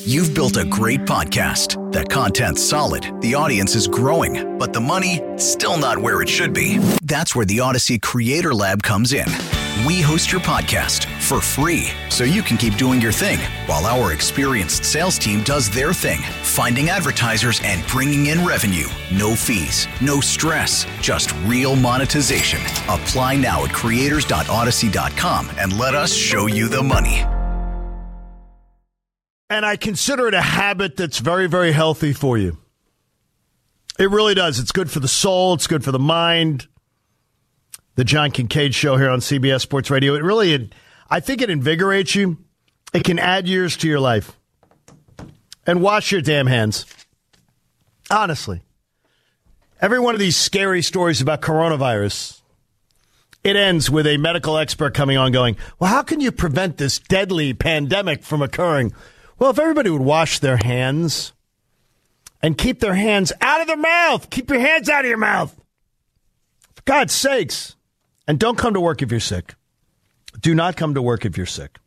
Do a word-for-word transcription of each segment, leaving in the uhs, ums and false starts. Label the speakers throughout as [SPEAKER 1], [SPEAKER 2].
[SPEAKER 1] You've built a great podcast. The content's solid, the audience is growing, but the money, still not where it should be. That's where the Odyssey Creator Lab comes in. We host your podcast for free, so you can keep doing your thing, while our experienced sales team does their thing, finding advertisers and bringing in revenue. No fees, no stress, just real monetization. Apply now at creators dot odyssey dot com and let us show you the money.
[SPEAKER 2] And I consider it a habit that's very, very healthy for you. It really does. It's good for the soul. It's good for the mind. The John Kincaid Show here on C B S Sports Radio. It really, it, I think it invigorates you. It can add years to your life. And wash your damn hands. Honestly. Every one of these scary stories about coronavirus, it ends with a medical expert coming on going, well, how can you prevent this deadly pandemic from occurring? Well, if everybody would wash their hands and keep their hands out of their mouth. Keep your hands out of your mouth. For God's sakes. And don't come to work if you're sick. Do not come to work if you're sick.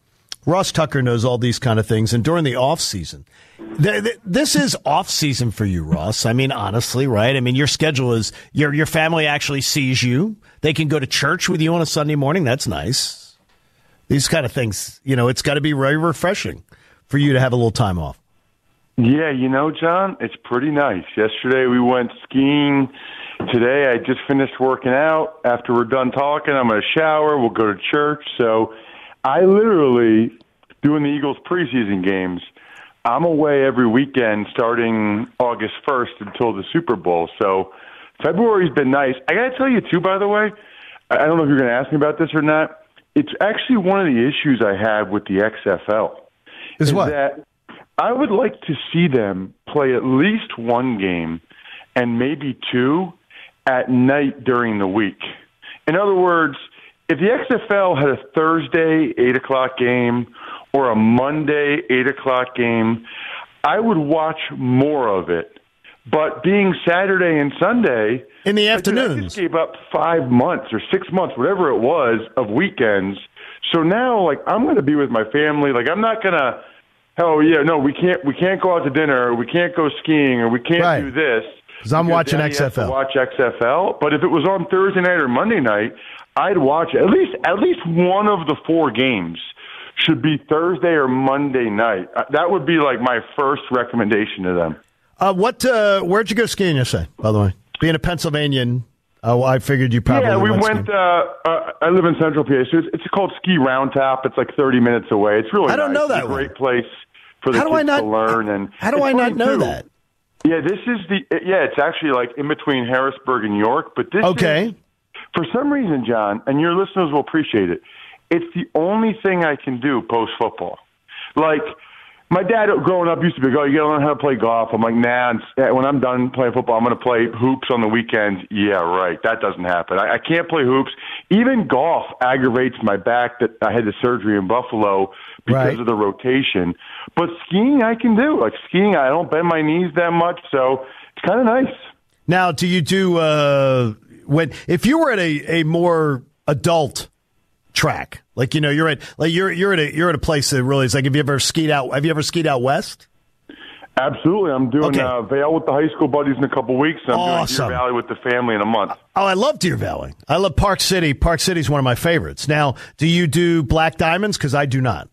[SPEAKER 2] Ross Tucker knows all these kind of things. And during the off season, th- th- this is off season for you, Ross. I mean, honestly, right? I mean, your schedule is your your family actually sees you. They can go to church with you on a Sunday morning. That's nice. These kind of things, you know, it's got to be very refreshing for you to have a little time off.
[SPEAKER 3] Yeah, you know, John, it's pretty nice. Yesterday we went skiing. Today I just finished working out. After we're done talking, I'm going to shower. We'll go to church. So I literally, doing the Eagles preseason games, I'm away every weekend starting August first until the Super Bowl. So February's been nice. I got to tell you, too, by the way, I don't know if you're going to ask me about this or not. It's actually one of the issues I have with the X F L.
[SPEAKER 2] Is,
[SPEAKER 3] is
[SPEAKER 2] what?
[SPEAKER 3] That I would like to see them play at least one game and maybe two at night during the week. In other words, if the X F L had a Thursday eight o'clock game or a Monday eight o'clock game, I would watch more of it. But being Saturday and Sunday,
[SPEAKER 2] in the
[SPEAKER 3] like,
[SPEAKER 2] afternoons,
[SPEAKER 3] I just gave up five months or six months, whatever it was, of weekends. So now, like, I'm going to be with my family. Like, I'm not going to, oh yeah, no, we can't, we can't go out to dinner, or we can't go skiing, or we can't
[SPEAKER 2] right.
[SPEAKER 3] do this.
[SPEAKER 2] Because I'm watching
[SPEAKER 3] Daddy
[SPEAKER 2] X F L.
[SPEAKER 3] Has to watch X F L. But if it was on Thursday night or Monday night, I'd watch it. At least, at least one of the four games should be Thursday or Monday night. That would be like my first recommendation to them.
[SPEAKER 2] Uh, what? Uh, where'd you go skiing yesterday, by the way? Being a Pennsylvanian, uh, I figured you probably
[SPEAKER 3] Yeah, we
[SPEAKER 2] went.
[SPEAKER 3] went uh, uh, I live in Central P A, so it's, it's called Ski Round Top. It's like thirty minutes away. It's really
[SPEAKER 2] I don't
[SPEAKER 3] nice.
[SPEAKER 2] know that
[SPEAKER 3] It's a great
[SPEAKER 2] one.
[SPEAKER 3] place for the
[SPEAKER 2] how do
[SPEAKER 3] kids
[SPEAKER 2] I not,
[SPEAKER 3] to learn. And
[SPEAKER 2] how do I not know
[SPEAKER 3] too.
[SPEAKER 2] that?
[SPEAKER 3] Yeah, this is the yeah. It's actually like in between Harrisburg and York, but this
[SPEAKER 2] okay.
[SPEAKER 3] is, for some reason, John, and your listeners will appreciate it. It's the only thing I can do post football. Like my dad, growing up, used to be like, "Oh, you got to learn how to play golf." I'm like, "Nah." When I'm done playing football, I'm going to play hoops on the weekends. Yeah, right. That doesn't happen. I, I can't play hoops. Even golf aggravates my back. That I had the surgery in Buffalo because
[SPEAKER 2] right.
[SPEAKER 3] of the rotation. But skiing, I can do. Like skiing, I don't bend my knees that much, so it's kind of nice.
[SPEAKER 2] Now, do you do uh, when if you were at a, a more adult track, like you know, you're at like you're you're at a you're at a place that really is like. Have you ever skied out? Have you ever skied out west?
[SPEAKER 3] Absolutely, I'm doing
[SPEAKER 2] okay.
[SPEAKER 3] uh, Vail with the high school buddies in a couple weeks. And I'm
[SPEAKER 2] awesome.
[SPEAKER 3] doing Deer Valley with the family in a month.
[SPEAKER 2] Oh, I love Deer Valley. I love Park City. Park City is one of my favorites. Now, do you do black diamonds? Because I do not.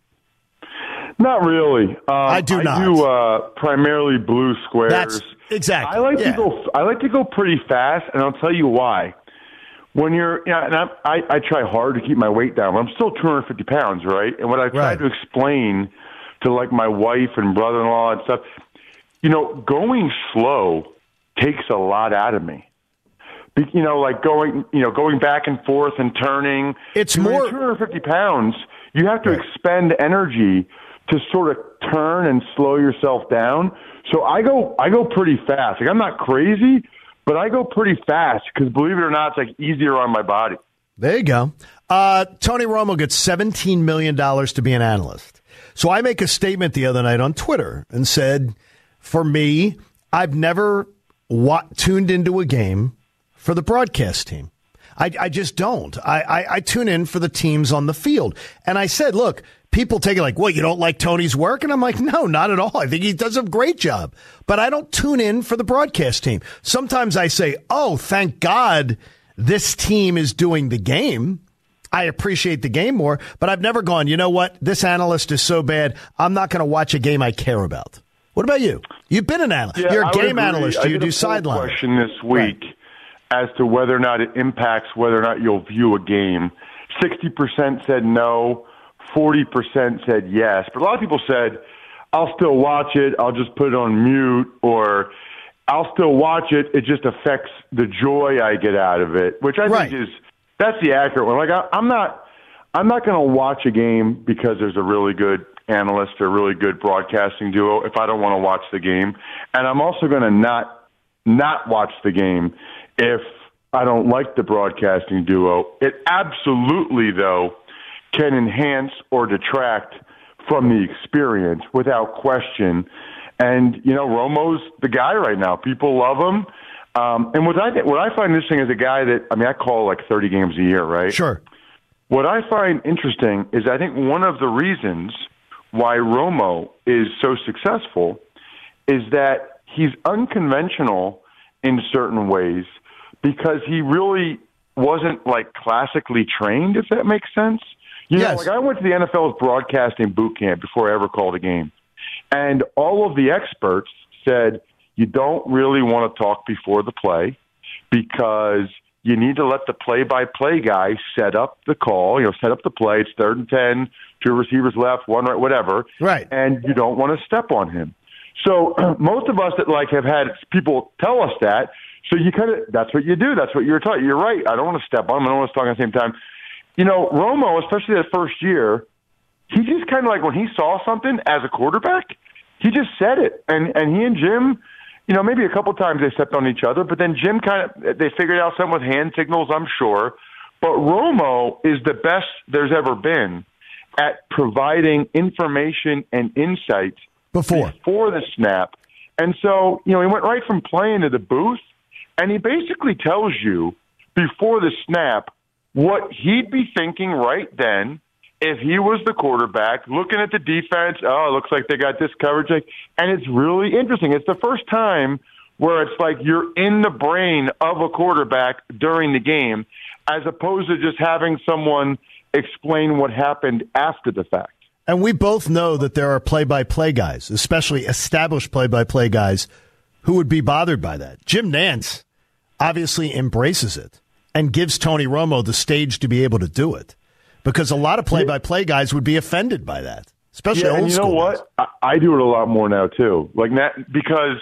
[SPEAKER 3] Not really. Um,
[SPEAKER 2] I do not.
[SPEAKER 3] I do uh, primarily blue squares.
[SPEAKER 2] That's exactly.
[SPEAKER 3] I like
[SPEAKER 2] yeah.
[SPEAKER 3] to go. I like to go pretty fast, and I'll tell you why. When you're, you know, and I, I, I try hard to keep my weight down, but I'm still two hundred fifty pounds, right? And what I try
[SPEAKER 2] right.
[SPEAKER 3] to explain to like my wife and brother-in-law and stuff, you know, going slow takes a lot out of me. You know, like going, you know, going back and forth and turning.
[SPEAKER 2] It's
[SPEAKER 3] when
[SPEAKER 2] more
[SPEAKER 3] you're two hundred fifty pounds. You have to
[SPEAKER 2] right.
[SPEAKER 3] expend energy to sort of turn and slow yourself down. So I go, I go pretty fast. Like I'm not crazy, but I go pretty fast because, believe it or not, it's like easier on my body.
[SPEAKER 2] There you go. Uh, Tony Romo gets seventeen million dollars to be an analyst. So I make a statement the other night on Twitter and said, for me, I've never wa- tuned into a game for the broadcast team. I, I just don't. I, I, I tune in for the teams on the field. And I said, look, people take it like, well, you don't like Tony's work? And I'm like, no, not at all. I think he does a great job. But I don't tune in for the broadcast team. Sometimes I say, oh, thank God this team is doing the game. I appreciate the game more. But I've never gone, you know what? This analyst is so bad, I'm not going to watch a game I care about. What about you? You've been an analyst.
[SPEAKER 3] Yeah,
[SPEAKER 2] You're a
[SPEAKER 3] I
[SPEAKER 2] game analyst.
[SPEAKER 3] I
[SPEAKER 2] You
[SPEAKER 3] did
[SPEAKER 2] do
[SPEAKER 3] a
[SPEAKER 2] sideline.
[SPEAKER 3] Question this week
[SPEAKER 2] Right.
[SPEAKER 3] as to whether or not it impacts whether or not you'll view a game. sixty percent said no. forty percent said yes. But a lot of people said, I'll still watch it. I'll just put it on mute, or I'll still watch it. It just affects the joy I get out of it, which I
[SPEAKER 2] Right.
[SPEAKER 3] think is that's the accurate one. Like I, I'm not, I'm not going to watch a game because there's a really good analyst or really good broadcasting duo if I don't want to watch the game, and I'm also going to not not watch the game if I don't like the broadcasting duo. It absolutely, though, can enhance or detract from the experience without question. And, you know, Romo's the guy right now. People love him. Um, and what I, what I find interesting is a guy that, I mean, I call like thirty games a year, right?
[SPEAKER 2] Sure.
[SPEAKER 3] What I find interesting is I think one of the reasons why Romo is so successful is that he's unconventional in certain ways because he really wasn't like classically trained, if that makes sense. You
[SPEAKER 2] Yes.
[SPEAKER 3] know, like I went to the N F L's broadcasting boot camp before I ever called a game. And all of the experts said, you don't really want to talk before the play because you need to let the play-by-play guy set up the call, you know, set up the play. It's third and ten, two receivers left, one right, whatever.
[SPEAKER 2] Right.
[SPEAKER 3] And you don't want to step on him. So most of us that like have had people tell us that. So you kind of, that's what you do. That's what you're taught. You're right. I don't want to step on him. I don't want to talk at the same time. You know, Romo, especially that first year, he just kind of like when he saw something as a quarterback, he just said it. And and he and Jim, you know, maybe a couple times they stepped on each other, but then Jim kind of, they figured out something with hand signals, I'm sure. But Romo is the best there's ever been at providing information and insight
[SPEAKER 2] Before.
[SPEAKER 3] before the snap. And so, you know, he went right from playing to the booth, and he basically tells you before the snap what he'd be thinking right then if he was the quarterback, looking at the defense. Oh, it looks like they got this coverage. Like, and it's really interesting. It's the first time where it's like you're in the brain of a quarterback during the game as opposed to just having someone explain what happened after the fact.
[SPEAKER 2] And we both know that there are play-by-play guys, especially established play-by-play guys, who would be bothered by that. Jim Nantz obviously embraces it and gives Tony Romo the stage to be able to do it, because a lot of play-by-play guys would be offended by that, especially
[SPEAKER 3] yeah,
[SPEAKER 2] old
[SPEAKER 3] and you know
[SPEAKER 2] school
[SPEAKER 3] what?
[SPEAKER 2] guys.
[SPEAKER 3] I, I do it a lot more now too, like that, because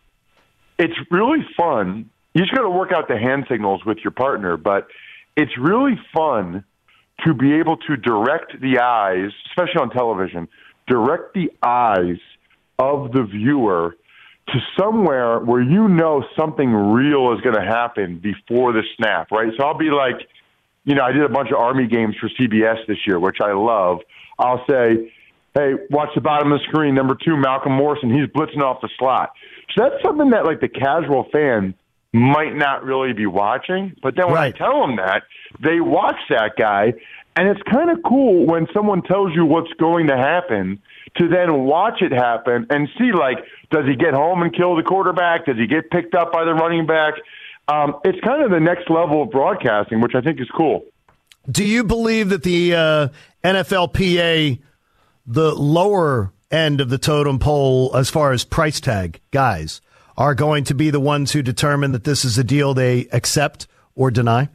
[SPEAKER 3] it's really fun. You just got to work out the hand signals with your partner, but it's really fun to be able to direct the eyes, especially on television, direct the eyes of the viewer to somewhere where you know something real is going to happen before the snap, right? So I'll be like, you know, I did a bunch of Army games for C B S this year, which I love. I'll say, hey, watch the bottom of the screen, number two, Malcolm Morrison, he's blitzing off the slot. So that's something that, like, the casual fan might not really be watching. But then when
[SPEAKER 2] Right.
[SPEAKER 3] I tell them that, they watch that guy, and it's kind of cool when someone tells you what's going to happen to then watch it happen and see, like, does he get home and kill the quarterback? Does he get picked up by the running back? Um, it's kind of the next level of broadcasting, which I think is cool.
[SPEAKER 2] Do you believe that the uh, N F L P A, the lower end of the totem pole as far as price tag guys, are going to be the ones who determine that this is a deal they accept or deny?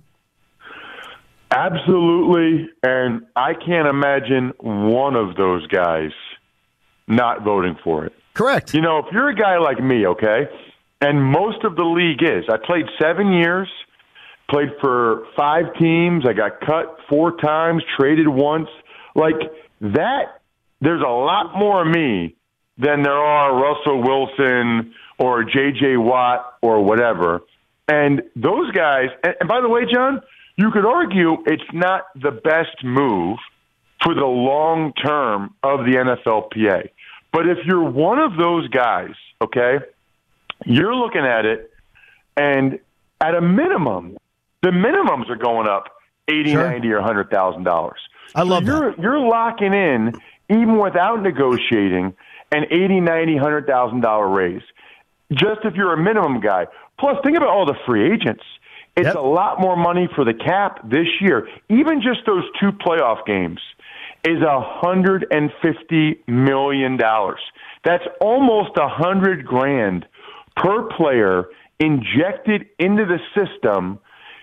[SPEAKER 3] Absolutely, and I can't imagine one of those guys not voting for it.
[SPEAKER 2] Correct.
[SPEAKER 3] You know, if you're a guy like me, okay, and most of the league is. I played seven years, played for five teams. I got cut four times, traded once. Like that, there's a lot more of me than there are Russell Wilson or J J Watt or whatever. And those guys, and, and by the way, John, you could argue it's not the best move for the long term of the N F L P A. But if you're one of those guys, okay, you're looking at it, and at a minimum, the minimums are going up eighty,
[SPEAKER 2] Sure.
[SPEAKER 3] ninety, or one hundred thousand dollars.
[SPEAKER 2] I love
[SPEAKER 3] so you're,
[SPEAKER 2] that.
[SPEAKER 3] You're locking in, even without negotiating, an eighty, ninety, one hundred thousand dollars raise. Just if you're a minimum guy. Plus, think about all the free agents. It's
[SPEAKER 2] Yep.
[SPEAKER 3] a lot more money for the cap this year. Even just those two playoff games is one hundred fifty million dollars. That's almost a hundred grand per player injected into the system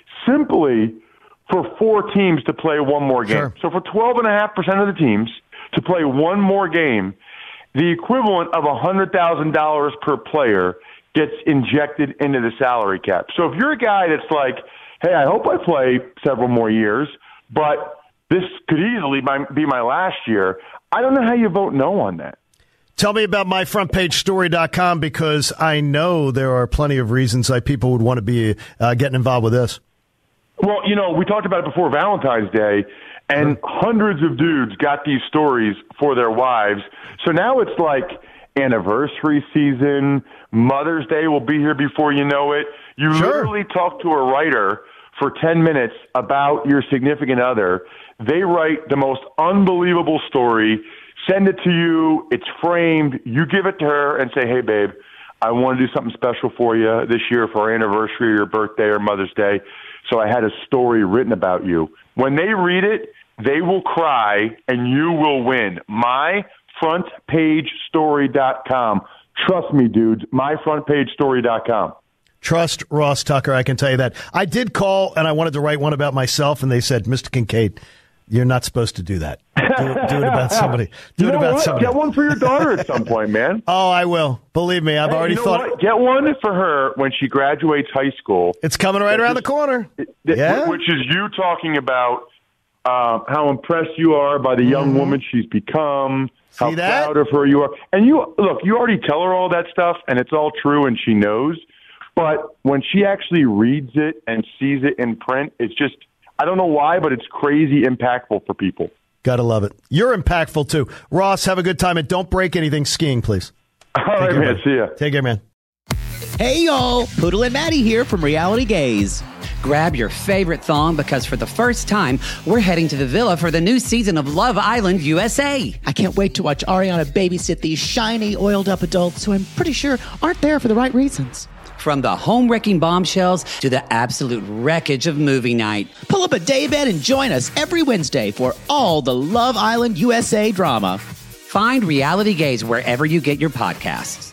[SPEAKER 3] simply for four teams to play one more game.
[SPEAKER 2] Sure.
[SPEAKER 3] So for twelve point five percent of the teams to play one more game, the equivalent of one hundred thousand dollars per player gets injected into the salary cap. So if you're a guy that's like, hey, I hope I play several more years, but this could easily be my last year, I don't know how you vote no on that.
[SPEAKER 2] Tell me about my front page story dot com, because I know there are plenty of reasons why people would want to be uh, getting involved with this.
[SPEAKER 3] Well, you know, we talked about it before Valentine's Day, and hundreds of dudes got these stories for their wives. So now it's like anniversary season, Mother's Day will be here before you know it. You
[SPEAKER 2] Sure.
[SPEAKER 3] literally talk to a writer for ten minutes about your significant other. They write the most unbelievable story, send it to you, it's framed, you give it to her and say, hey, babe, I want to do something special for you this year for our anniversary or your birthday or Mother's Day. So I had a story written about you. When they read it, they will cry and you will win. my front page story dot com. Trust me, dudes, my front page story dot com.
[SPEAKER 2] Trust Ross Tucker, I can tell you that. I did call, and I wanted to write one about myself, and they said, Mister Kincaid, you're not supposed to do that. Do it, do it about somebody. Do
[SPEAKER 3] you
[SPEAKER 2] it
[SPEAKER 3] know
[SPEAKER 2] about
[SPEAKER 3] what?
[SPEAKER 2] somebody.
[SPEAKER 3] Get one for your daughter at some point, man.
[SPEAKER 2] Oh, I will. Believe me, I've
[SPEAKER 3] Hey,
[SPEAKER 2] already
[SPEAKER 3] you know
[SPEAKER 2] thought.
[SPEAKER 3] what? Get one for her when she graduates high school.
[SPEAKER 2] It's coming right around the corner.
[SPEAKER 3] Th-
[SPEAKER 2] Yeah.
[SPEAKER 3] Which is you talking about uh, how impressed you are by the young
[SPEAKER 2] Mm-hmm.
[SPEAKER 3] woman she's become, how
[SPEAKER 2] See that?
[SPEAKER 3] proud of her you are. And you look, you already tell her all that stuff, and it's all true, and she knows. But when she actually reads it and sees it in print, it's just, I don't know why, but it's crazy impactful for people.
[SPEAKER 2] Gotta love it. You're impactful, too. Ross, have a good time, and don't break anything skiing, please.
[SPEAKER 3] All right,
[SPEAKER 2] care,
[SPEAKER 3] man.
[SPEAKER 2] buddy.
[SPEAKER 3] See ya.
[SPEAKER 2] Take care, man.
[SPEAKER 4] Hey, y'all. Poodle and Maddie here from Reality Gaze.
[SPEAKER 5] Grab your favorite thong, because for the first time, we're heading to the villa for the new season of Love Island U S A.
[SPEAKER 4] I can't wait to watch Ariana babysit these shiny, oiled-up adults who I'm pretty sure aren't there for the right reasons.
[SPEAKER 5] From the home-wrecking bombshells to the absolute wreckage of movie night.
[SPEAKER 4] Pull up a daybed and join us every Wednesday for all the Love Island U S A drama.
[SPEAKER 5] Find Reality Gaze wherever you get your podcasts.